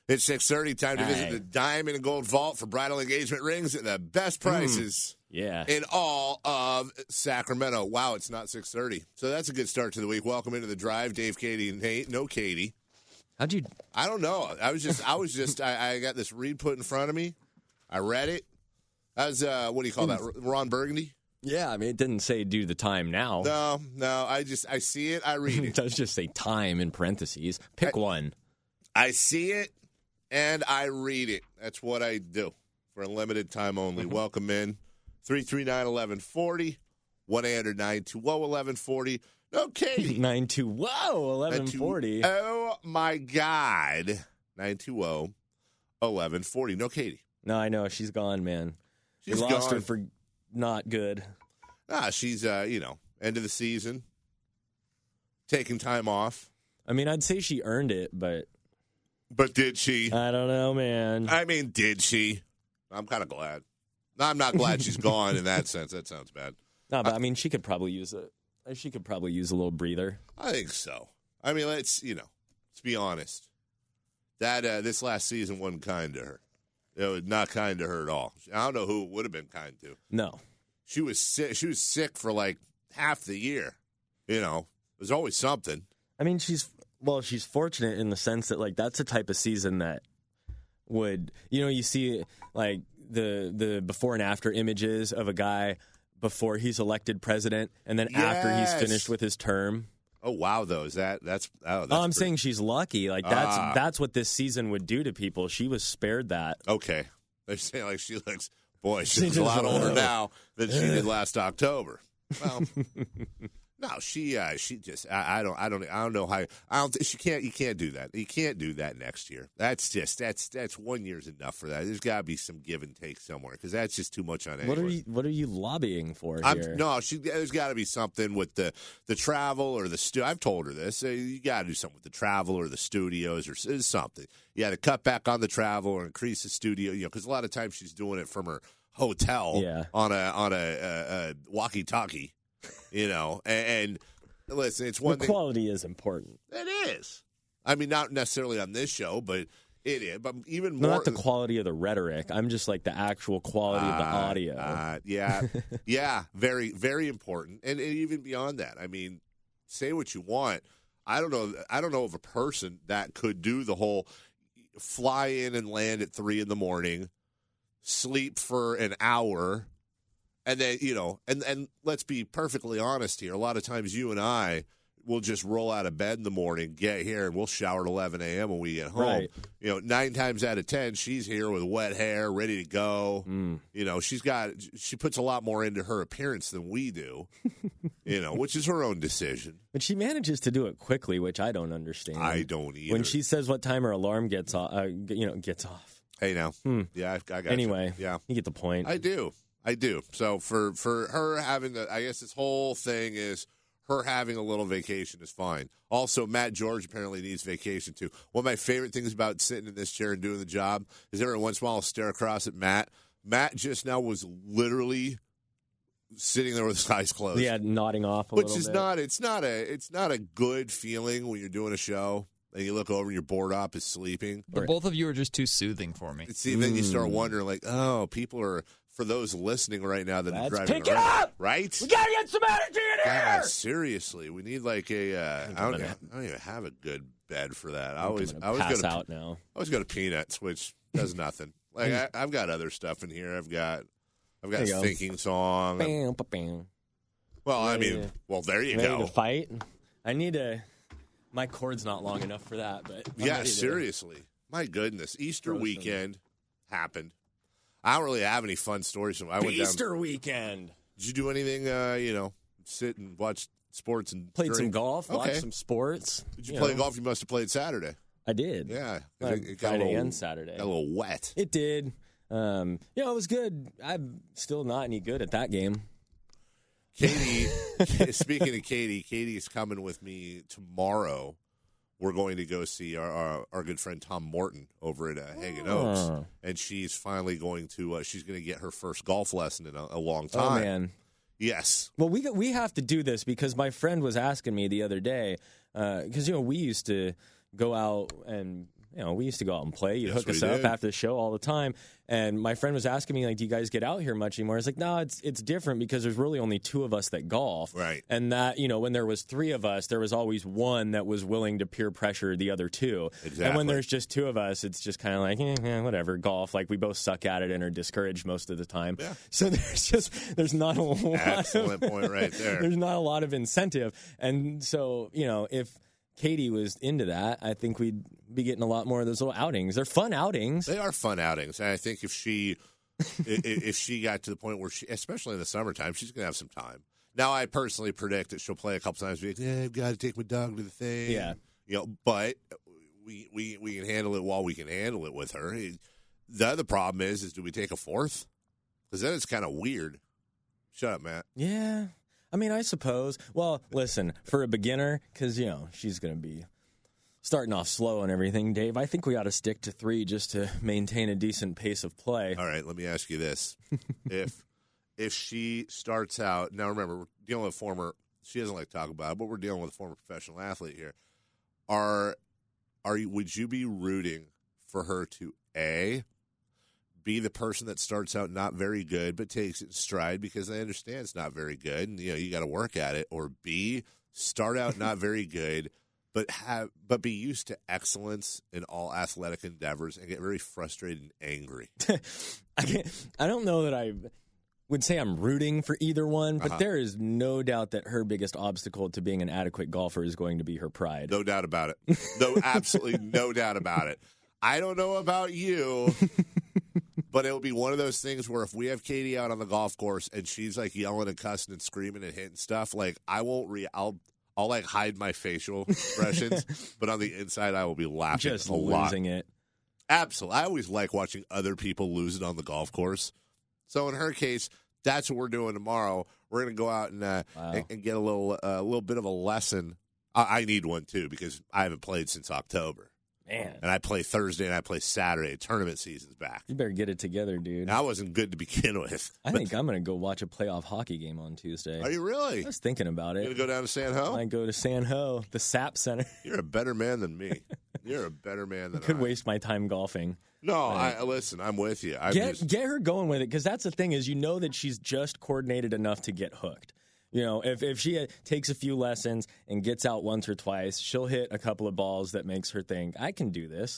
It's 6:30. Time to visit the Diamond and Gold Vault for bridal engagement rings at the best prices in all of Sacramento. Wow, it's not 6:30. So that's a good start to the week. Welcome into the drive. Dave, Katie, and Nate. No Katie. How'd you? I don't know. I got this read put in front of me. I read it. That was, what do you call that? Ron Burgundy? Yeah, I mean, it didn't say do the time now. No. I see it. I read it. It does just say time in parentheses. Pick one. I see it and I read it. That's what I do for a limited time only. Welcome in. 339-1140. 1-800-920-1140. No, Katie. 920-1140. Oh, my God. 920-1140. No, Katie. No, I know. She's gone, man. She's lost gone. her for not good. She's, end of the season. Taking time off. I mean, I'd say she earned it, but... But did she? I don't know, man. I mean, did she? I'm kind of glad. No, I'm not glad she's gone in that sense. That sounds bad. No, but I mean, she could probably use a little breather. I think so. I mean, let's be honest. That this last season wasn't kind to her. It was not kind to her at all. I don't know who it would have been kind to. No. She was sick. She was sick for like half the year. There's always something. I mean, she's fortunate in the sense that like that's the type of season that would, you see like the before and after images of a guy before he's elected president and then after he's finished with his term. Oh wow, though that's I'm saying she's lucky. Like that's what this season would do to people. She was spared that. Okay, they're saying like she looks. Boy, she's a lot older now than she did last October. Well, no, she just I don't know how you can't do that. You can't do that next year. That's 1 year's enough for that. There's got to be some give and take somewhere because that's just too much on anyone. What are you lobbying for here? There's got to be something with the travel or the I've told her this. You got to do something with the travel or the studios or something. You got to cut back on the travel or increase the studio. Because a lot of times she's doing it from her hotel on a walkie-talkie. And listen, it's one thing. The quality is important. It is. I mean, not necessarily on this show, but it is. But even more. Not the quality of the rhetoric. I'm just like the actual quality of the audio. Yeah. Very, very important. And even beyond that, I mean, say what you want. I don't know of a person that could do the whole fly in and land at 3 a.m, sleep for an hour. And then, and let's be perfectly honest here. A lot of times you and I will just roll out of bed in the morning, get here, and we'll shower at 11 a.m. when we get home. Right. 9 times out of 10, she's here with wet hair, ready to go. She puts a lot more into her appearance than we do, which is her own decision. But she manages to do it quickly, which I don't understand. I don't either. When she says what time her alarm gets off, gets off. Hey, now. Yeah, I got Anyway, you. Yeah. You get the point. I do. So for her having I guess this whole thing is her having a little vacation is fine. Also, Matt George apparently needs vacation too. One of my favorite things about sitting in this chair and doing the job is every once in a while I'll stare across at Matt. Matt just now was literally sitting there with his eyes closed. Yeah, nodding off a little bit. Which is not a good feeling when you're doing a show. And you look over and your board op is sleeping. But both of you are just too soothing for me. See, then you start wondering, like, people are, for those listening right now that are driving pick it up! Right? We got to get some energy in here! God, seriously. We need like I don't even have a good bed for that. I always pass out now. I always go to Peanuts, which does nothing. Like, I've got other stuff in here. I've got a thinking song. Well, I mean, there you go. Ready to fight? I need to... My cord's not long enough for that, but seriously. My goodness. Easter weekend happened. I don't really have any fun stories. Easter weekend. Did you do anything, sit and watch sports and played some golf, watched some sports. Did you play golf? You must have played Saturday. I did. Yeah. It got Friday and Saturday. Got a little wet. It did. It was good. I'm still not any good at that game. Katie, speaking of Katie is coming with me tomorrow. We're going to go see our good friend Tom Morton over at Hagen Oaks, and she's finally going to she's going to get her first golf lesson in a long time. Oh man, yes. Well, we have to do this because my friend was asking me the other day because we used to go out and we used to go out and play. You'd Yes, hook us we up did. after the show all the time. And my friend was asking me, like, do you guys get out here much anymore? I was like, no, it's different because there's really only 2 of us that golf. Right. And that, when there was 3 of us, there was always one that was willing to peer pressure the other 2. Exactly. And when there's just 2 of us, it's just kind of like, whatever, golf. Like, we both suck at it and are discouraged most of the time. Yeah. So there's not a lot Excellent point right there. There's not a lot of incentive. And so, if Katie was into that, I think we'd be getting a lot more of those little outings. They're fun outings. They are fun outings, and I think if she got to the point where she, especially in the summertime, she's going to have some time. Now, I personally predict that she'll play a couple times. Be like, I've got to take my dog to the thing. Yeah. But we can handle it while we can handle it with her. The other problem is do we take a 4th? Because then it's kind of weird. Shut up, Matt. Yeah. I mean, I suppose. Well, listen, for a beginner, because, she's going to be starting off slow and everything, Dave, I think we ought to stick to 3 just to maintain a decent pace of play. All right, let me ask you this. If she starts out, now remember, we're dealing with she doesn't like to talk about it, but we're dealing with a former professional athlete here. Would you be rooting for her to, A, be the person that starts out not very good but takes it in stride because they understand it's not very good and you got to work at it, or B, start out not very good but be used to excellence in all athletic endeavors and get very frustrated and angry? I don't know that I would say I'm rooting for either one, but there is no doubt that her biggest obstacle to being an adequate golfer is going to be her pride. No doubt about it. No, absolutely no doubt about it. I don't know about you, but it'll be one of those things where if we have Katie out on the golf course and she's like yelling and cussing and screaming and hitting stuff, like I won't I'll like hide my facial expressions, but on the inside I will be laughing Just a lot. losing it. Absolutely. I always like watching other people lose it on the golf course. So in her case, that's what we're doing tomorrow. We're going to go out and get a little bit of a lesson. I need one too because I haven't played since October. Man. And I play Thursday and I play Saturday. Tournament season's back. You better get it together, dude. I wasn't good to begin with. I think I'm going to go watch a playoff hockey game on Tuesday. Are you really? I was thinking about You it. going to go down to San Ho? I might go to San Ho, the SAP Center. You're a better man than me. You're a better man than Could I. waste my time golfing. No, listen, I'm with you. Get her going with it, because that's the thing is that she's just coordinated enough to get hooked. If she takes a few lessons and gets out once or twice, she'll hit a couple of balls that makes her think, I can do this.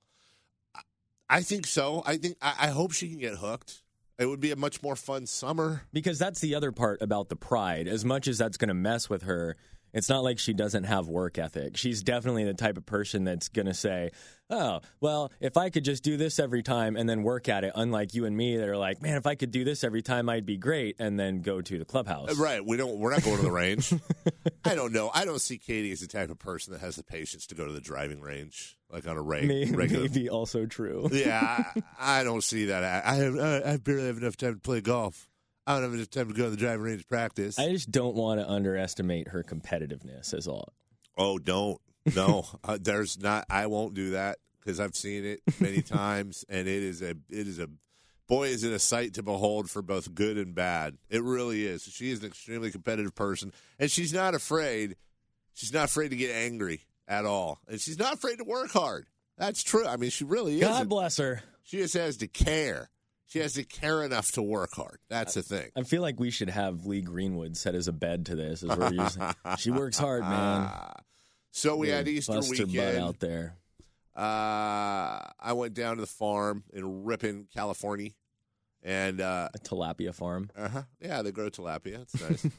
I think so. I hope she can get hooked. It would be a much more fun summer. Because that's the other part about the pride. As much as that's going to mess with her, it's not like she doesn't have work ethic. She's definitely the type of person that's going to say, oh, well, if I could just do this every time and then work at it, unlike you and me that are like, man, if I could do this every time, I'd be great, and then go to the clubhouse. Right. We're not going to the range. I don't know. I don't see Katie as the type of person that has the patience to go to the driving range, like on a regular. Maybe also true. Yeah, I don't see that. I barely have enough time to play golf. I don't have enough time to go to the driving range to practice. I just don't want to underestimate her competitiveness is all. Oh, don't. No, there's not. I won't do that because I've seen it many times, and it is a boy, is it a sight to behold for both good and bad. It really is. She is an extremely competitive person, and she's not afraid. She's not afraid to get angry at all, and she's not afraid to work hard. That's true. I mean, she really is. God bless her. She just has to care. She has to care enough to work hard. That's the thing. I feel like we should have Lee Greenwood set as a bed to this. As we're using. She works hard, man. So we had Easter Bust her butt weekend out there. I went down to the farm in Ripon, California, and A tilapia farm. yeah, they grow tilapia. It's nice.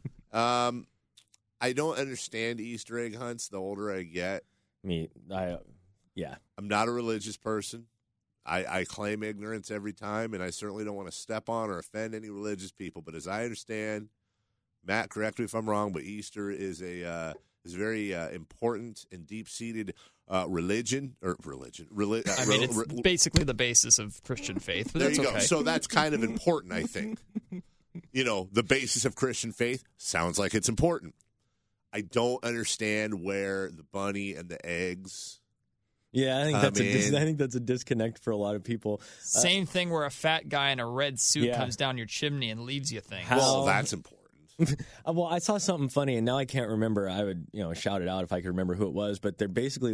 I don't understand Easter egg hunts. The older I get, Yeah. I'm not a religious person. I claim ignorance every time, and I certainly don't want to step on or offend any religious people. But as I understand, Matt, correct me if I'm wrong, but Easter is a very important and deep-seated religion. It's basically the basis of Christian faith, but There that's you go. okay. So that's kind of important, I think. The basis of Christian faith sounds like it's important. I don't understand where the bunny and the eggs. Yeah, I think that's a disconnect for a lot of people. Same thing where a fat guy in a red suit Yeah. comes down your chimney and leaves you things. Well, that's important. Well, I saw something funny, and now I can't remember. I would, shout it out if I could remember who it was. But they're basically like,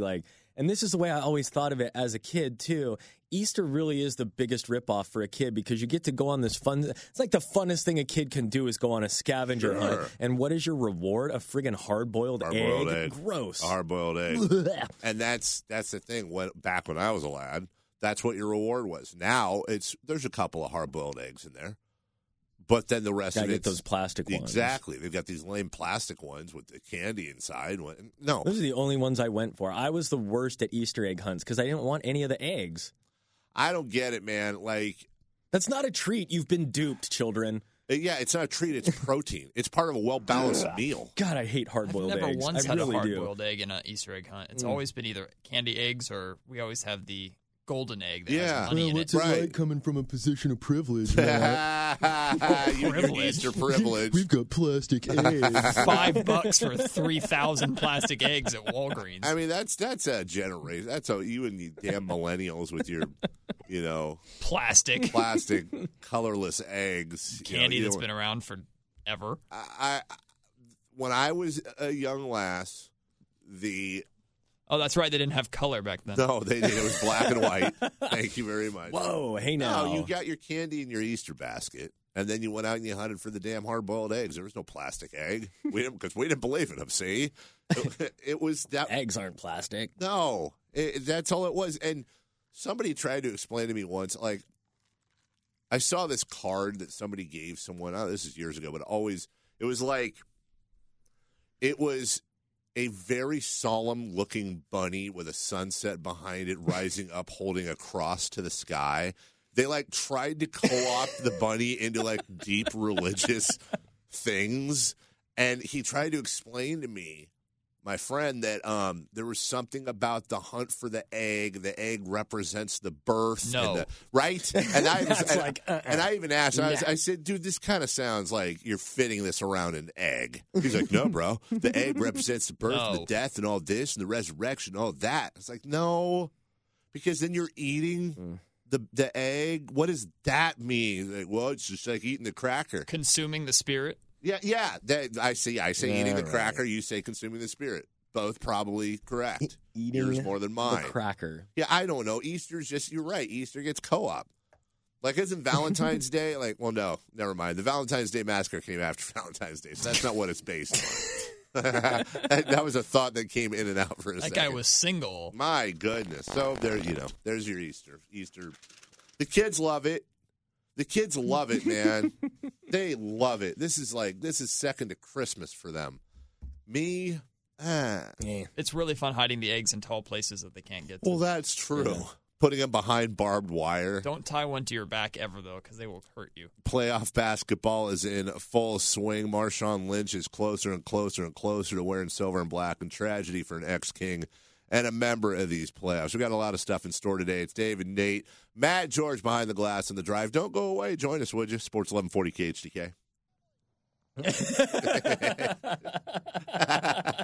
and this is the way I always thought of it as a kid, too. Easter really is the biggest ripoff for a kid because you get to go on this fun. It's like the funnest thing a kid can do is go on a scavenger hunt. And what is your reward? A friggin' hard-boiled egg. Gross. A hard-boiled egg. And that's the thing. Back when I was a lad, that's what your reward was. Now there's a couple of hard-boiled eggs in there. But then the rest of it, get those plastic ones. Exactly. They've got these lame plastic ones with the candy inside. No. Those are the only ones I went for. I was the worst at Easter egg hunts because I didn't want any of the eggs. I don't get it, man. Like, that's not a treat. You've been duped, children. Yeah, it's not a treat. It's protein. It's part of a well-balanced meal. God, I hate hard-boiled eggs. I've never once had really a hard-boiled egg in an Easter egg hunt. It's always been either candy eggs or we always have the golden egg that has honey in it. What's it like coming from a position of privilege? You Easter privilege. We've got plastic eggs. $5 for 3,000 plastic eggs at Walgreens. I mean, that's a generation. That's you and you damn millennials with your, plastic colorless eggs. Candy that's been around forever. When I was a young lass, Oh, that's right. They didn't have color back then. No, they did. It was black and white. Thank you very much. Whoa, hey now. No, you got your candy in your Easter basket, and then you went out and you hunted for the damn hard-boiled eggs. There was no plastic egg. Because we didn't believe in them, see? It was that. Eggs aren't plastic. No, that's all it was. And somebody tried to explain to me once, like, I saw this card that somebody gave someone. Oh, this is years ago, but it was a very solemn-looking bunny with a sunset behind it rising up, holding a cross to the sky. They, tried to co-opt the bunny into, deep religious things. And he tried to explain to me, my friend, that there was something about the hunt for the egg. The egg represents the birth. No. Right? And I even asked, I said, dude, this kind of sounds like you're fitting this around an egg. He's like, no, bro. The egg represents the birth and the death and all this and the resurrection, all that. It's like, no, because then you're eating the egg. What does that mean? Like, well, it's just like eating the cracker. Consuming the spirit. Yeah. I say eating the cracker. You say consuming the spirit. Both probably correct. Eating yours more than mine. The cracker. Yeah, I don't know. Easter's just, you're right. Easter gets co-op. Isn't Valentine's Day? Well, no, never mind. The Valentine's Day Massacre came after Valentine's Day, so that's not what it's based on. That was a thought that came in and out for a second. That guy was single. My goodness. So there's your Easter. The kids love it. The kids love it, man. They love it. This is second to Christmas for them. Me, It's really fun hiding the eggs in tall places that they can't get to. Well, that's true. Yeah. Putting them behind barbed wire. Don't tie one to your back ever, though, because they will hurt you. Playoff basketball is in full swing. Marshawn Lynch is closer and closer and closer to wearing silver and black, and tragedy for an ex-King and a member of these playoffs. We've got a lot of stuff in store today. It's Dave and Nate. Matt George behind the glass in the drive. Don't go away. Join us, would you? Sports 1140 KHTK.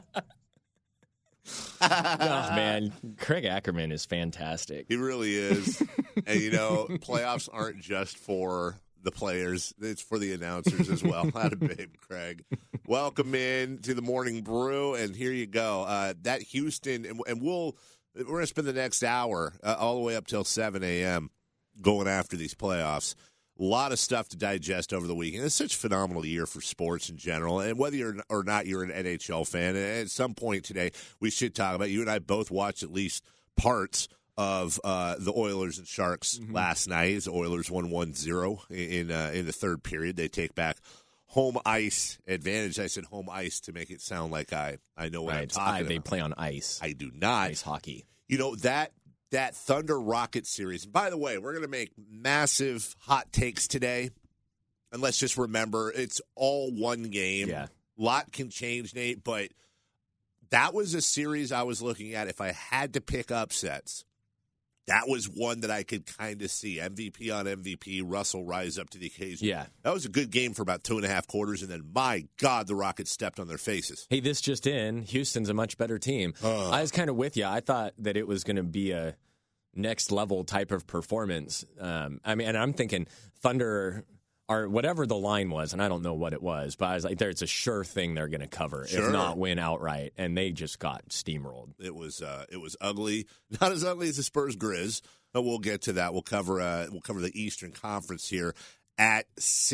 Oh, man. Craig Ackerman is fantastic. He really is. And, playoffs aren't just for the players. It's for the announcers as well. Atta babe, Craig. Welcome in to the Morning Brew, and here you go. That Houston, and we're going to spend the next hour all the way up till 7 a.m. going after these playoffs. A lot of stuff to digest over the weekend. It's such a phenomenal year for sports in general, and whether you're or not you're an NHL fan, at some point today we should talk about. You and I both watched at least parts of the Oilers and Sharks last night. The Oilers won 1-0 in the third period. They take back home ice advantage. I said home ice to make it sound like I know what I'm talking about. They play on ice. I do not. Ice hockey. That Thunder Rocket series. And by the way, we're going to make massive hot takes today. And let's just remember, it's all one game. Yeah. A lot can change, Nate, but that was a series I was looking at. If I had to pick upsets, that was one that I could kind of see. MVP on MVP, Russell rise up to the occasion. Yeah. That was a good game for about 2.5 quarters, and then, my God, the Rockets stepped on their faces. Hey, this just in, Houston's a much better team. I was kind of with you. I thought that it was going to be a next-level type of performance. And I'm thinking Thunder or whatever the line was, and I don't know what it was, but I was like, there's a sure thing they're going to cover, Sure. if not win outright, and they just got steamrolled. It was ugly, not as ugly as the Spurs Grizz, but we'll get to that. We'll cover the Eastern Conference here at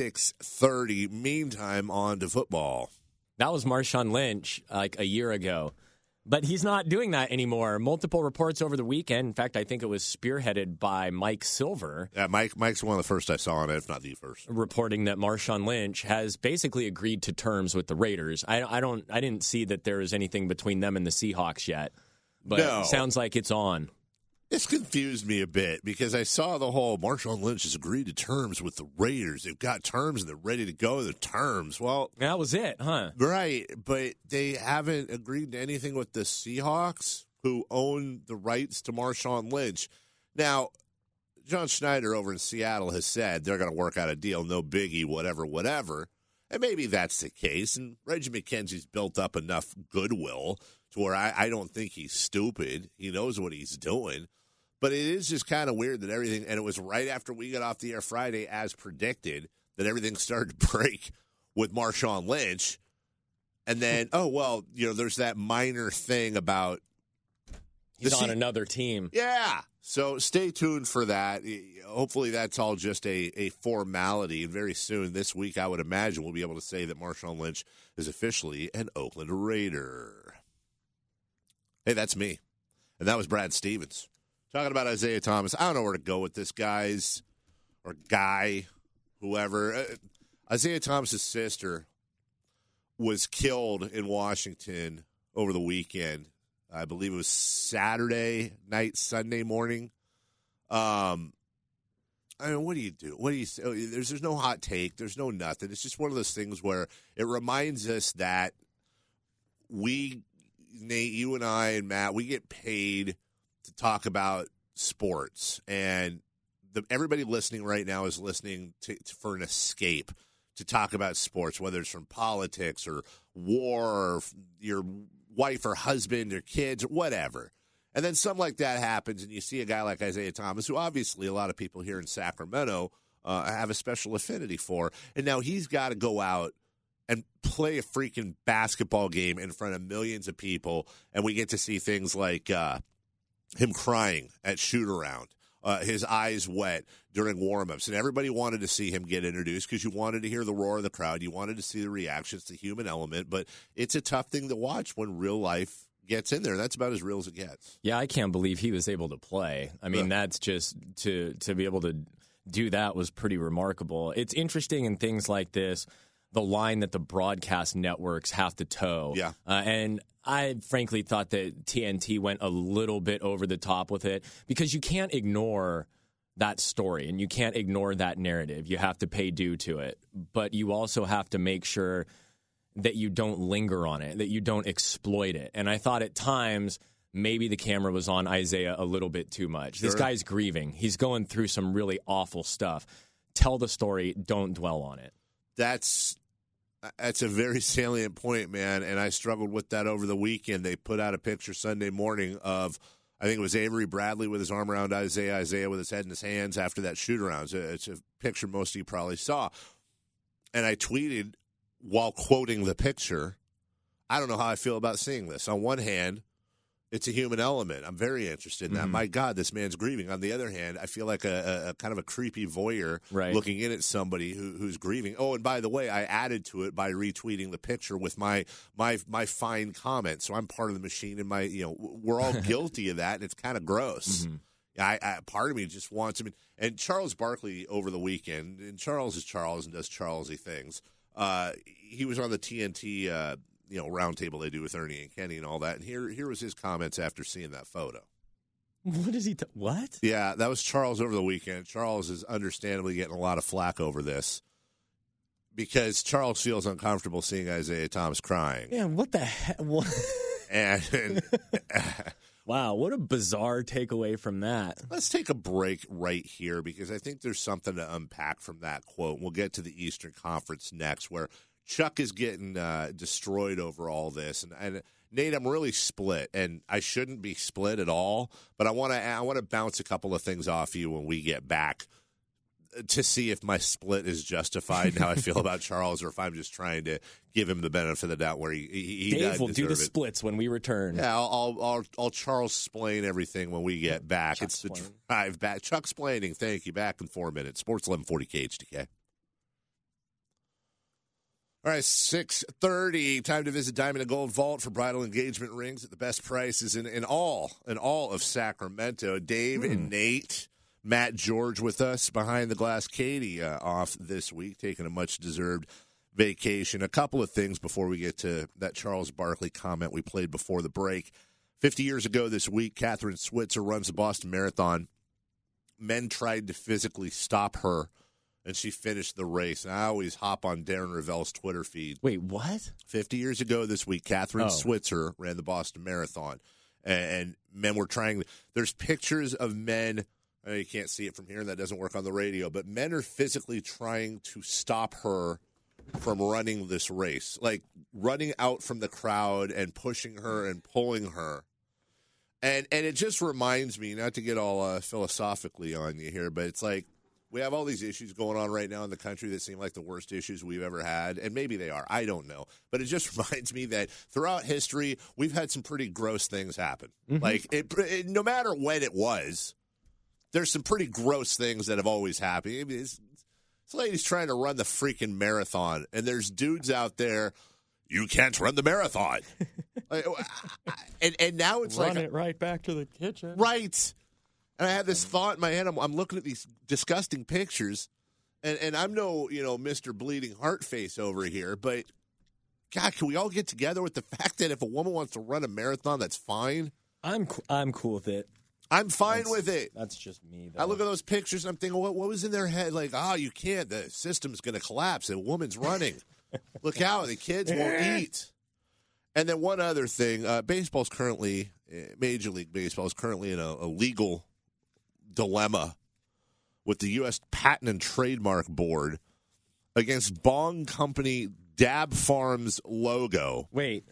6:30. Meantime, on to football. That was Marshawn Lynch like a year ago. But he's not doing that anymore. Multiple reports over the weekend. In fact, I think it was spearheaded by Mike Silver. Yeah, Mike's one of the first I saw on it, if not the first. Reporting that Marshawn Lynch has basically agreed to terms with the Raiders. I didn't see that there is anything between them and the Seahawks yet. But No. It sounds like it's on. This confused me a bit because I saw the whole Marshawn Lynch has agreed to terms with the Raiders. They've got terms and they're ready to go. The terms. Well, That was it, huh? right, but they haven't agreed to anything with the Seahawks, who own the rights to Marshawn Lynch. Now, John Schneider over in Seattle has said they're going to work out a deal, no biggie, whatever. And maybe that's the case. And Reggie McKenzie's built up enough goodwill to where I don't think he's stupid. He knows what he's doing. But it is just kind of weird that everything, and it was right after we got off the air Friday, as predicted, that everything started to break with Marshawn Lynch. And then, there's that minor thing about He's on another team. Yeah. So stay tuned for that. Hopefully that's all just a formality. And very soon this week, I would imagine, we'll be able to say that Marshawn Lynch is officially an Oakland Raider. Hey, that's me. And that was Brad Stevens. Talking about Isaiah Thomas. I don't know where to go with this, guys, or guy, whoever. Isaiah Thomas's sister was killed in Washington over the weekend. I believe it was Saturday night, Sunday morning. I mean, what do you do? What do you say? There's no hot take. There's no nothing. It's just one of those things where it reminds us that we, Nate, you and I and Matt, we get paid to talk about sports, and everybody listening right now is listening for an escape to talk about sports, whether it's from politics or war or your wife or husband or kids or whatever. And then something like that happens, and you see a guy like Isaiah Thomas, who obviously a lot of people here in Sacramento have a special affinity for, and now he's got to go out and play a freaking basketball game in front of millions of people, and we get to see things like him crying at shoot-around, his eyes wet during warm-ups, and everybody wanted to see him get introduced because you wanted to hear the roar of the crowd. You wanted to see the reactions, the human element, but it's a tough thing to watch when real life gets in there. That's about as real as it gets. Yeah, I can't believe he was able to play. I mean, that's just to be able to do that was pretty remarkable. It's interesting in things like this, the line that the broadcast networks have to toe. Yeah. And I frankly thought that TNT went a little bit over the top with it because you can't ignore that story and you can't ignore that narrative. You have to pay due to it. But you also have to make sure that you don't linger on it, that you don't exploit it. And I thought at times maybe the camera was on Isaiah a little bit too much. Sure. This guy's grieving. He's going through some really awful stuff. Tell the story. Don't dwell on it. That's a very salient point, man, and I struggled with that over the weekend. They put out a picture Sunday morning of, I think it was Avery Bradley with his arm around Isaiah with his head in his hands after that shoot-around. It's a picture most of you probably saw. And I tweeted while quoting the picture, I don't know how I feel about seeing this. On one hand, it's a human element. I'm very interested in that. My God, this man's grieving. On the other hand, I feel like a kind of a creepy voyeur looking in at somebody who's grieving. Oh, and by the way, I added to it by retweeting the picture with my fine comment. So I'm part of the machine, and we're all guilty of that, and it's kind of gross. I part of me just wants him. And Charles Barkley over the weekend, and Charles is Charles and does Charlesy things. He was on the TNT. Roundtable they do with Ernie and Kenny and all that. And here was his comments after seeing that photo. What is he? What? Yeah, that was Charles over the weekend. Charles is understandably getting a lot of flack over this because Charles feels uncomfortable seeing Isaiah Thomas crying. Yeah, what the heck? And wow, what a bizarre takeaway from that. Let's take a break right here because I think there's something to unpack from that quote. We'll get to the Eastern Conference next, where Chuck is getting destroyed over all this, and Nate, I'm really split, and I shouldn't be split at all. But I want to bounce a couple of things off you when we get back. to see if my split is justified and how I feel about Charles, or if I'm just trying to give him the benefit of the doubt where he Dave will do the it. splits when we return. Yeah, I'll Charles explain everything when we get back. Chuck it's Splain. the drive back. Chuck explaining. Thank you. Back in 4 minutes. Sports 1140 KHTK. All right, 6:30. Time to visit Diamond and Gold Vault for bridal engagement rings at the best prices in all of Sacramento. Dave and Nate, Matt George with us behind the glass. Katie off this week, taking a much-deserved vacation. A couple of things before we get to that Charles Barkley comment we played before the break. 50 years ago this week, Catherine Switzer runs the Boston Marathon. Men tried to physically stop her, and she finished the race. And I always hop on Darren Ravel's Twitter feed. Wait, what? 50 years ago this week, Catherine Switzer ran the Boston Marathon, and men were trying. There's pictures of men. I know you can't see it from here, and that doesn't work on the radio, but men are physically trying to stop her from running this race, like running out from the crowd and pushing her and pulling her. And it just reminds me, not to get all philosophically on you here, but it's like, we have all these issues going on right now in the country that seem like the worst issues we've ever had, and maybe they are. I don't know. But it just reminds me that throughout history, we've had some pretty gross things happen. Like, no matter when it was, there's some pretty gross things that have always happened. I mean, this lady's trying to run the freaking marathon, and there's dudes out there, you can't run the marathon. and now it's Run it right back to the kitchen. Right. And I have this thought in my head. I'm looking at these disgusting pictures, and I'm no, Mr. Bleeding Heart face over here, but God, can we all get together with the fact that if a woman wants to run a marathon, that's fine? I'm cool with it. I'm fine with it. That's just me, though. I look at those pictures, and I'm thinking, what was in their head? Like, you can't. The system's going to collapse. A woman's running. Look out. The kids won't eat. And then one other thing. Baseball's currently, Major League Baseball is currently in a legal dilemma with the U.S. Patent and Trademark Board against Bong Company Dab Farms logo. Wait.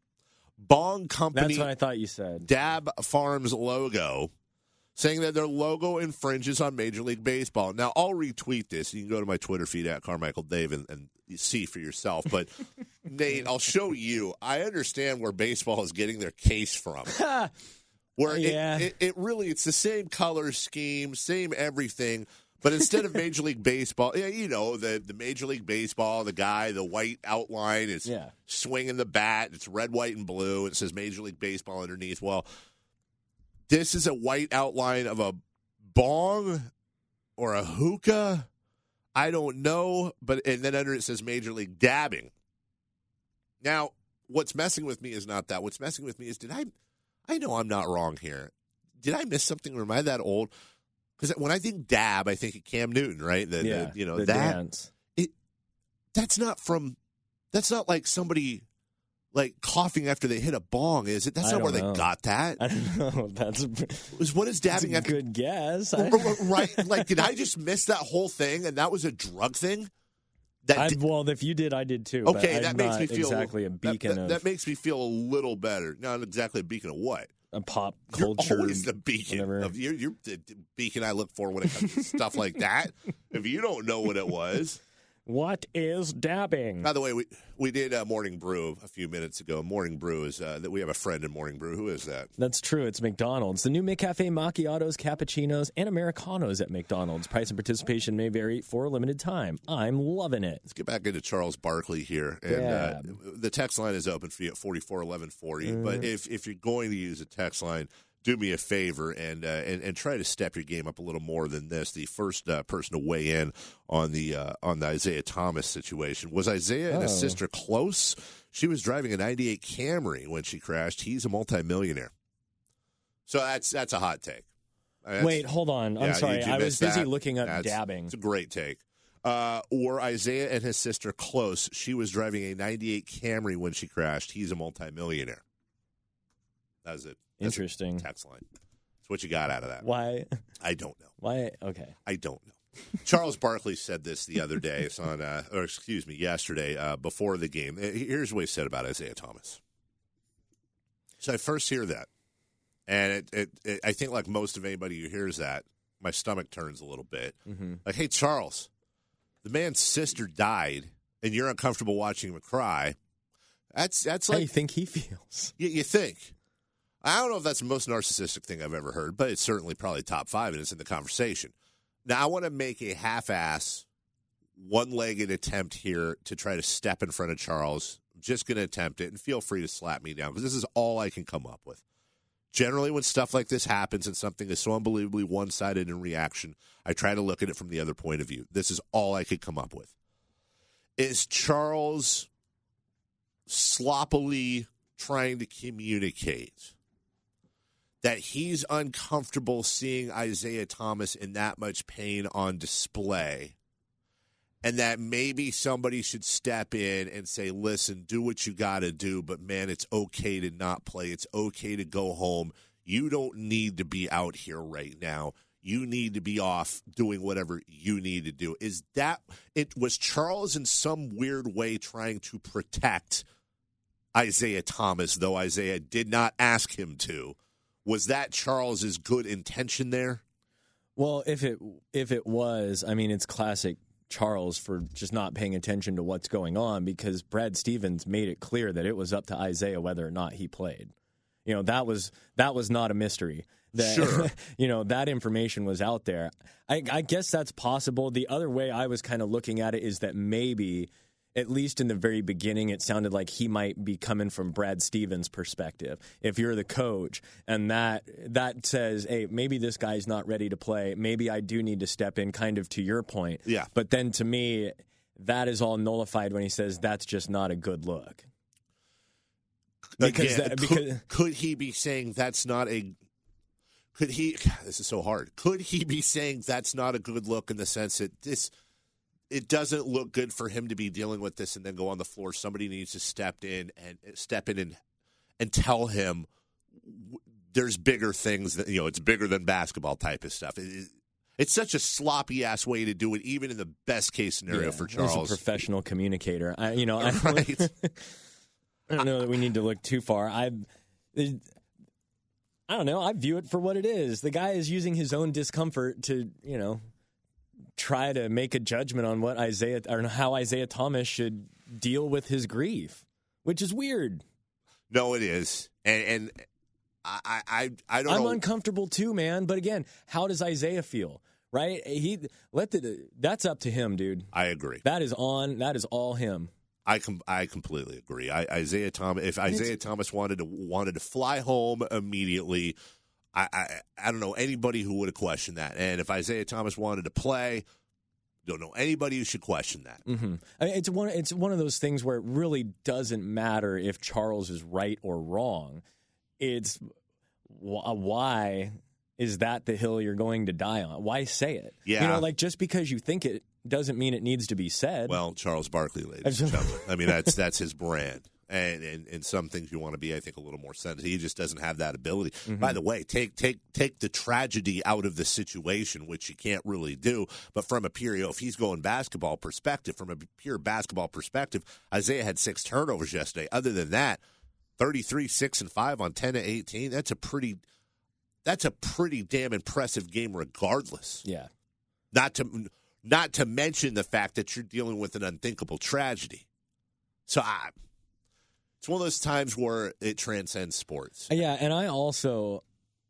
Bong Company. That's what I thought you said. Dab Farms logo, saying that their logo infringes on Major League Baseball. Now, I'll retweet this. You can go to my Twitter feed at Carmichael Dave and see for yourself. But, Nate, I'll show you. I understand where baseball is getting their case from. Where it really, it's the same color scheme, same everything. But instead of Major League Baseball, the Major League Baseball, the white outline is swinging the bat. It's red, white, and blue. It says Major League Baseball underneath. Well, this is a white outline of a bong or a hookah. I don't know. And then under it says Major League Dabbing. Now, what's messing with me is not that. What's messing with me is, I know I'm not wrong here. Did I miss something? Or am I that old? Because when I think dab, I think of Cam Newton, right? The that dance. That's not like somebody like coughing after they hit a bong, is it? That's not where they got that. I don't know. What is dabbing that's after? a good guess. Right? Like, did I just miss that whole thing? And that was a drug thing. Well, if you did, I did too. Okay, but that makes me feel exactly a beacon that makes me feel a little better. Not exactly a beacon of what? A pop culture. You're always the beacon of you're the beacon I look for when it comes to stuff like that. If you don't know what it was. What is dabbing? By the way, we did Morning Brew a few minutes ago. Morning Brew is that we have a friend in Morning Brew. Who is that? That's true. It's McDonald's. The new McCafe macchiatos, cappuccinos, and Americanos at McDonald's. Price and participation may vary for a limited time. I'm loving it. Let's get back into Charles Barkley here. And the text line is open for you at 441140. But if you're going to use a text line, do me a favor and try to step your game up a little more than this. The first person to weigh in on the Isaiah Thomas situation was Isaiah and his sister close. She was driving a '98 Camry when she crashed. He's a multimillionaire. So that's a hot take. Wait, hold on. I'm sorry. I was busy looking up dabbing. It's a great take. Or Isaiah and his sister close. She was driving a '98 Camry when she crashed. He's a multimillionaire. That was it. Interesting. Text line. That's what you got out of that. Why? I don't know. Why? Okay. I don't know. Charles Barkley said this the other day. It's on, yesterday before the game. Here's what he said about Isaiah Thomas. So I first hear that, and I think like most of anybody who hears that, my stomach turns a little bit. Mm-hmm. Like, hey, Charles, the man's sister died, and you're uncomfortable watching him cry. That's How like do you think he feels? you think. I don't know if that's the most narcissistic thing I've ever heard, but it's certainly probably top 5, and it's in the conversation. Now, I want to make a half-ass, one-legged attempt here to try to step in front of Charles. I'm just going to attempt it, and feel free to slap me down, because this is all I can come up with. Generally, when stuff like this happens and something is so unbelievably one-sided in reaction, I try to look at it from the other point of view. This is all I could come up with. Is Charles sloppily trying to communicate that he's uncomfortable seeing Isaiah Thomas in that much pain on display, and that maybe somebody should step in and say, listen, do what you got to do, but, man, it's okay to not play. It's okay to go home. You don't need to be out here right now. You need to be off doing whatever you need to do. Is that it? Was Charles in some weird way trying to protect Isaiah Thomas, though Isaiah did not ask him to? Was that Charles's good intention there? Well, if it was, I mean, it's classic Charles for just not paying attention to what's going on, because Brad Stevens made it clear that it was up to Isaiah whether or not he played. You know, that was not a mystery. Sure. You know, that information was out there. I guess that's possible. The other way I was kind of looking at it is that maybe, at least in the very beginning, it sounded like he might be coming from Brad Stevens' perspective. If you're the coach and that says, hey, maybe this guy's not ready to play, maybe I do need to step in, kind of to your point. Yeah. But then to me, that is all nullified when he says that's just not a good look. Because, Again, could he be saying that's not a... Could he... This is so hard. Could he be saying that's not a good look in the sense that this... It doesn't look good for him to be dealing with this and then go on the floor. Somebody needs to step in and tell him there's bigger things that, you know, it's bigger than basketball type of stuff. It's such a sloppy ass way to do it, even in the best case scenario for Charles. He's a professional communicator. I Right. I don't know that we need to look too far. I don't know. I view it for what it is. The guy is using his own discomfort to, you know, try to make a judgment on what Isaiah or how Isaiah Thomas should deal with his grief, which is weird. No, it is, and I don't know. I'm uncomfortable too, man. But again, how does Isaiah feel? Right? That's up to him, dude. I agree. That is all him. I completely agree. Isaiah Thomas. If Isaiah Thomas wanted to fly home immediately, I don't know anybody who would have questioned that. And if Isaiah Thomas wanted to play, don't know anybody who should question that. Mm-hmm. I mean, it's one of those things where it really doesn't matter if Charles is right or wrong. It's why is that the hill you're going to die on? Why say it? Yeah. You know, like, just because you think it doesn't mean it needs to be said. Well, Charles Barkley, ladies and gentlemen. I mean, that's his brand. And some things you want to be, I think, a little more sensitive. He just doesn't have that ability. Mm-hmm. By the way, take the tragedy out of the situation, which you can't really do. But from a pure, if he's going basketball perspective, from a pure basketball perspective, Isaiah had 6 turnovers yesterday. Other than that, 33, 6, and 5 on 10 to 18. That's a pretty damn impressive game, regardless. Yeah. Not to mention the fact that you're dealing with an unthinkable tragedy. So it's one of those times where it transcends sports. Yeah, and I also,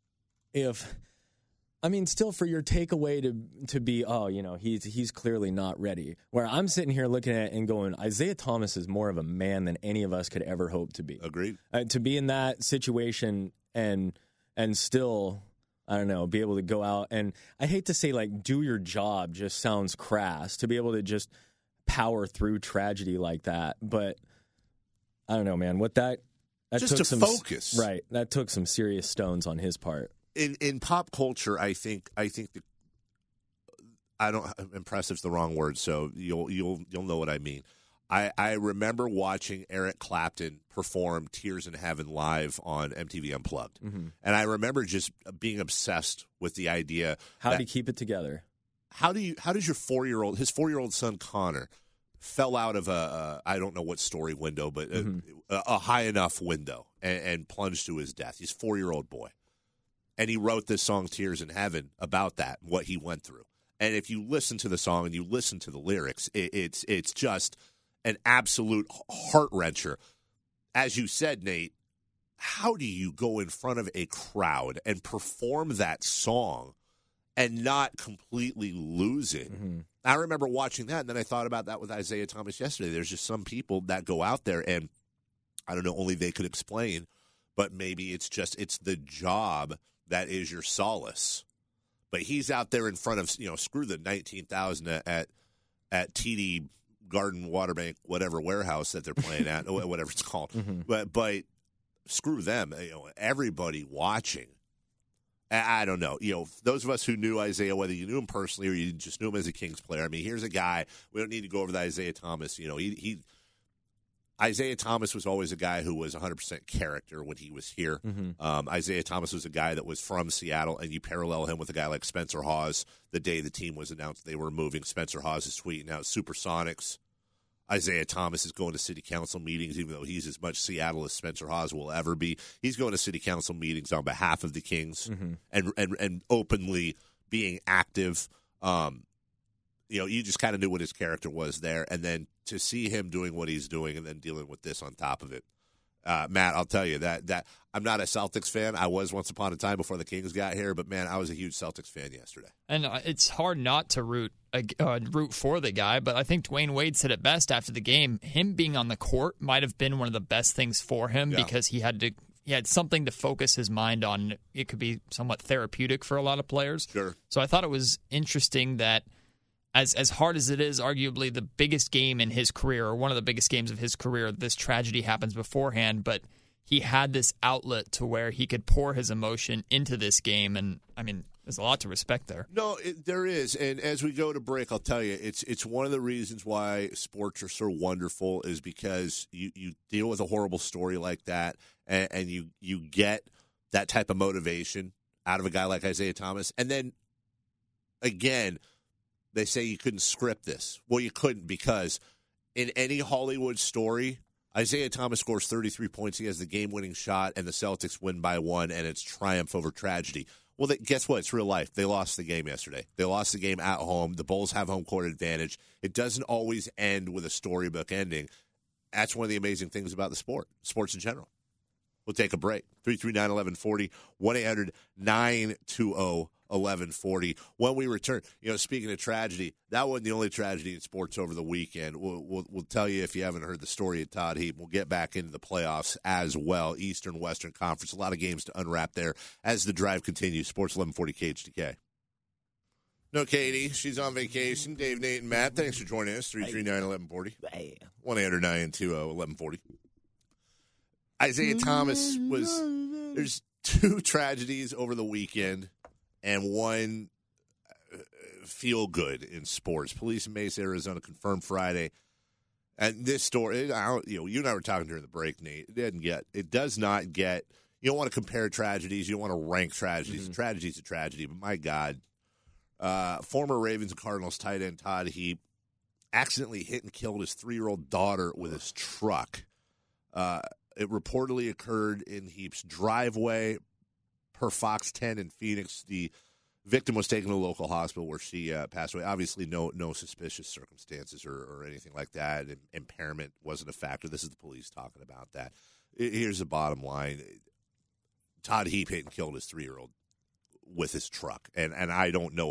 still for your takeaway to be, he's clearly not ready. Where I'm sitting here looking at it and going, Isaiah Thomas is more of a man than any of us could ever hope to be. Agreed. To be in that situation and still, I don't know, be able to go out and, I hate to say, like, do your job just sounds crass. To be able to just power through tragedy like that, but I don't know, man. What that just took to focus, right? That took some serious stones on his part. In pop culture, I think impressive's the wrong word, so you'll know what I mean. I remember watching Eric Clapton perform "Tears in Heaven" live on MTV Unplugged, mm-hmm. and I remember just being obsessed with the idea. How do you keep it together? How does your 4-year-old, his 4-year-old son Connor, fell out of I don't know what story window, but mm-hmm. a high enough window and plunged to his death. He's a 4-year-old boy. And he wrote this song, Tears in Heaven, about that, what he went through. And if you listen to the song and you listen to the lyrics, it's just an absolute heart-wrencher. As you said, Nate, how do you go in front of a crowd and perform that song and not completely lose it? Mm-hmm. I remember watching that, and then I thought about that with Isaiah Thomas yesterday. There's just some people that go out there, and I don't know, only they could explain, but maybe it's the job that is your solace. But he's out there in front of, screw the 19,000 at TD Garden Waterbank, whatever warehouse that they're playing at, whatever it's called. Mm-hmm. But screw them, everybody watching. I don't know. Those of us who knew Isaiah, whether you knew him personally or you just knew him as a Kings player, I mean, here's a guy, we don't need to go over the Isaiah Thomas. Isaiah Thomas was always a guy who was 100% character when he was here. Mm-hmm. Isaiah Thomas was a guy that was from Seattle, and you parallel him with a guy like Spencer Hawes. The day the team was announced they were moving, Spencer Hawes is tweeting out Supersonics. Isaiah Thomas is going to city council meetings, even though he's as much Seattle as Spencer Hawes will ever be. He's going to city council meetings on behalf of the Kings and openly being active. You just kind of knew what his character was there. And then to see him doing what he's doing and then dealing with this on top of it. Matt, I'll tell you that I'm not a Celtics fan. I was once upon a time before the Kings got here, but, man, I was a huge Celtics fan yesterday. And it's hard not to root for the guy, but I think Dwayne Wade said it best after the game. Him being on the court might have been one of the best things for him because he had something to focus his mind on. It could be somewhat therapeutic for a lot of players. Sure. So I thought it was interesting that as hard as it is, arguably the biggest game in his career, or one of the biggest games of his career, this tragedy happens beforehand, but he had this outlet to where he could pour his emotion into this game, and, I mean, there's a lot to respect there. No, there is, and as we go to break, I'll tell you, it's one of the reasons why sports are so wonderful is because you deal with a horrible story like that, and you get that type of motivation out of a guy like Isaiah Thomas, and then, again, they say you couldn't script this. Well, you couldn't because in any Hollywood story, Isaiah Thomas scores 33 points. He has the game-winning shot, and the Celtics win by 1, and it's triumph over tragedy. Well, guess what? It's real life. They lost the game yesterday. They lost the game at home. The Bulls have home court advantage. It doesn't always end with a storybook ending. That's one of the amazing things about the sports in general. We'll take a break. 339-1140, 1-800-920-1140. When we return, speaking of tragedy, that wasn't the only tragedy in sports over the weekend. We'll tell you if you haven't heard the story of Todd Heap. We'll get back into the playoffs as well. Eastern, Western Conference. A lot of games to unwrap there as the drive continues. Sports 1140 KHTK. No, Katie. She's on vacation. Dave, Nate, and Matt, thanks for joining us. 339-1140. 1-800-920-1140. Isaiah Thomas there's two tragedies over the weekend and one feel good in sports. Police in Mesa, Arizona confirmed Friday. And this story, you and I were talking during the break, Nate. It does not get, you don't want to compare tragedies. You don't want to rank tragedies. Mm-hmm. Tragedy's a tragedy, but my God. Former Ravens and Cardinals tight end Todd Heap accidentally hit and killed his 3-year-old daughter with his truck. It reportedly occurred in Heap's driveway per Fox 10 in Phoenix. The victim was taken to a local hospital where she passed away. Obviously, no suspicious circumstances or anything like that. Impairment wasn't a factor. This is the police talking about that. Here's the bottom line. Todd Heap hit and killed his 3-year-old with his truck. And I don't know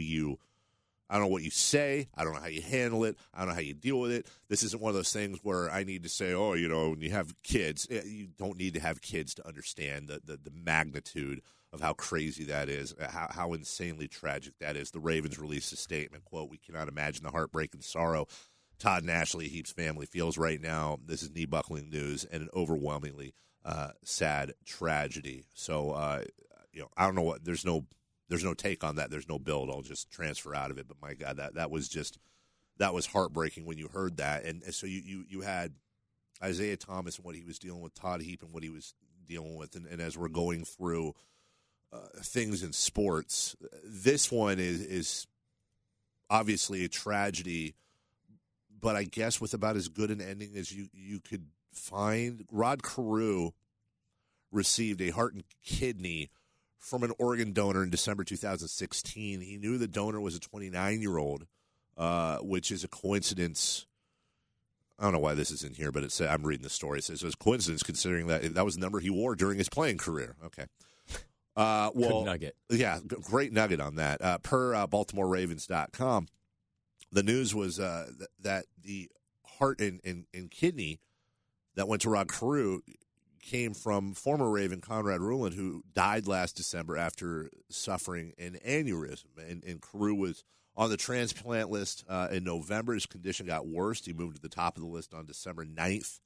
I don't know what you say. I don't know how you handle it. I don't know how you deal with it. This isn't one of those things where I need to say, when you have kids, you don't need to have kids to understand the magnitude of how crazy that is, how insanely tragic that is. The Ravens released a statement, quote, "We cannot imagine the heartbreak and sorrow Todd and Ashley Heap's family feels right now. This is knee-buckling news and an overwhelmingly sad tragedy." So, I don't know what – there's no take on that. There's no build. I'll just transfer out of it. But, my God, that was heartbreaking when you heard that. And so you had Isaiah Thomas and what he was dealing with, Todd Heap and what he was dealing with. And as we're going through things in sports, this one is obviously a tragedy, but I guess with about as good an ending as you could find. Rod Carew received a heart and kidney from an organ donor in December 2016. He knew the donor was a 29-year-old, which is a coincidence. I don't know why this is in here, but I'm reading the story. It says it was a coincidence considering that was the number he wore during his playing career. Okay. Good nugget. Yeah, great nugget on that. Per BaltimoreRavens.com, the news was that the heart and kidney that went to Rod Carew came from former Raven Conrad Ruland, who died last December after suffering an aneurysm. And Carew was on the transplant list in November. His condition got worse. He moved to the top of the list on December 9th,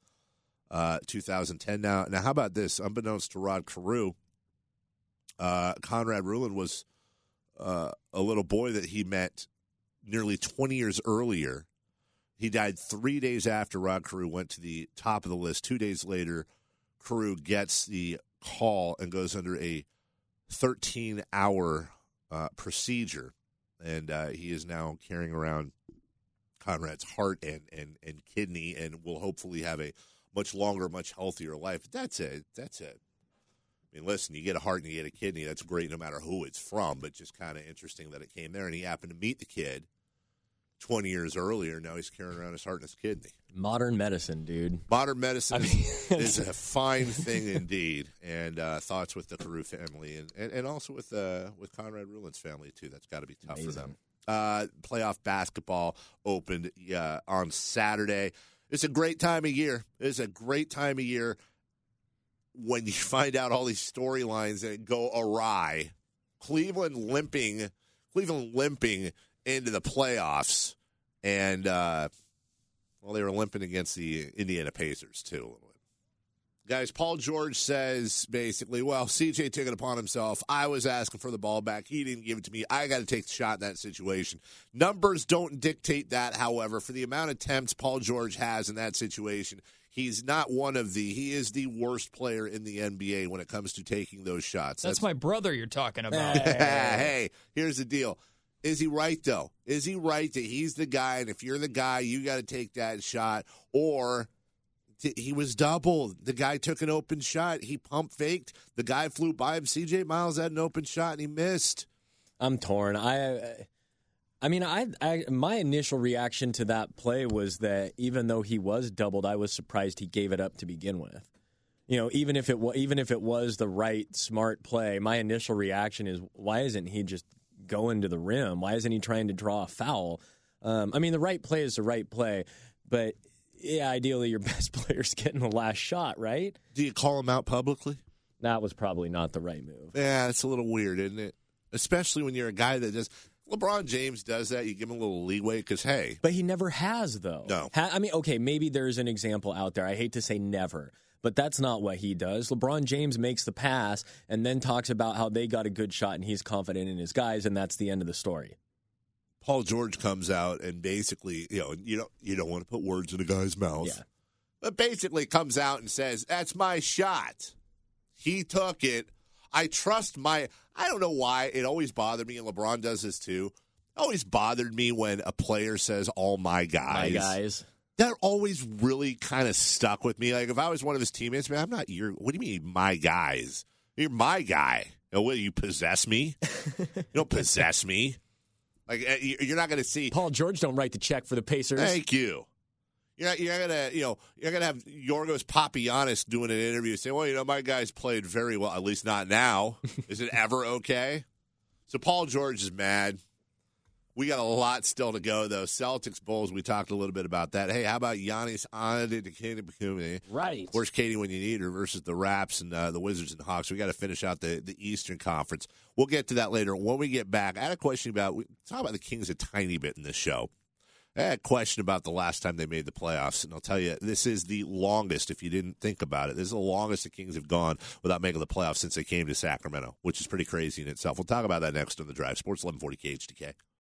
2010. Now, how about this? Unbeknownst to Rod Carew, Conrad Ruland was a little boy that he met nearly 20 years earlier. He died 3 days after Rod Carew went to the top of the list. 2 days later, Carew gets the call and goes under a 13-hour procedure. And he is now carrying around Conrad's heart and kidney and will hopefully have a much longer, much healthier life. That's it. I mean, listen, you get a heart and you get a kidney. That's great no matter who it's from, but just kind of interesting that it came there. And he happened to meet the kid 20 years earlier. Now he's carrying around his heart and his kidney. Modern medicine, dude. Modern medicine is a fine thing indeed. And thoughts with the Carew family and also with Conrad Ruland's family, too. That's got to be tough for them. Playoff basketball opened on Saturday. It's a great time of year. It's a great time of year when you find out all these storylines that go awry. Cleveland limping into the playoffs, and they were limping against the Indiana Pacers too a little bit. Guys, Paul George says basically, well, CJ took it upon himself. I was asking for the ball back. He didn't give it to me. I got to take the shot in that situation. Numbers don't dictate that, however. For the amount of attempts Paul George has in that situation, he's not he is the worst player in the NBA when it comes to taking those shots. That's my brother you're talking about. Hey, here's the deal. Is he right, though? Is he right that he's the guy, and if you're the guy, you got to take that shot? Or he was doubled. The guy took an open shot. He pump faked. The guy flew by him. C.J. Miles had an open shot, and he missed. I'm torn. I mean, my initial reaction to that play was that even though he was doubled, I was surprised he gave it up to begin with. You know, even if it was the right, smart play, my initial reaction is, why isn't he just going to the rim? Why isn't he trying to draw a foul? I mean, the right play is the right play, but yeah, ideally your best player's getting the last shot, right? Do you call him out publicly? That was probably not the right move. Yeah, it's a little weird, isn't it? Especially when you're a guy that does. LeBron James does that. You give him a little leeway because, hey. But he never has, though. No. I mean, okay, maybe there's an example out there. I hate to say never, but that's not what he does. LeBron James makes the pass and then talks about how they got a good shot and he's confident in his guys, and that's the end of the story. Paul George comes out and basically, you don't want to put words in a guy's mouth. Yeah. But basically comes out and says, that's my shot. He took it. I don't know why. It always bothered me, and LeBron does this too. It always bothered me when a player says, all my guys. My guys. That always really kind of stuck with me. Like, if I was one of his teammates, man, I'm not your, what do you mean, my guys? You're my guy. What, you possess me? You don't possess me. Like, you're not going to see. Paul George don't write the check for the Pacers. Thank you. You're not gonna have Yorgos Papagiannis doing an interview saying, well, my guys played very well, at least not now. Is it ever okay? So Paul George is mad. We got a lot still to go, though. Celtics Bulls, we talked a little bit about that. Hey, how about Giannis Antetokounmpo? Right. Where's Katie when you need her versus the Raps and the Wizards and Hawks? We got to finish out the Eastern Conference. We'll get to that later. When we get back, I had a question we talk about the Kings a tiny bit in this show. I had a question about the last time they made the playoffs, and I'll tell you, this is the longest, if you didn't think about it, this is the longest the Kings have gone without making the playoffs since they came to Sacramento, which is pretty crazy in itself. We'll talk about that next on The Drive. Sports 1140 KHTK.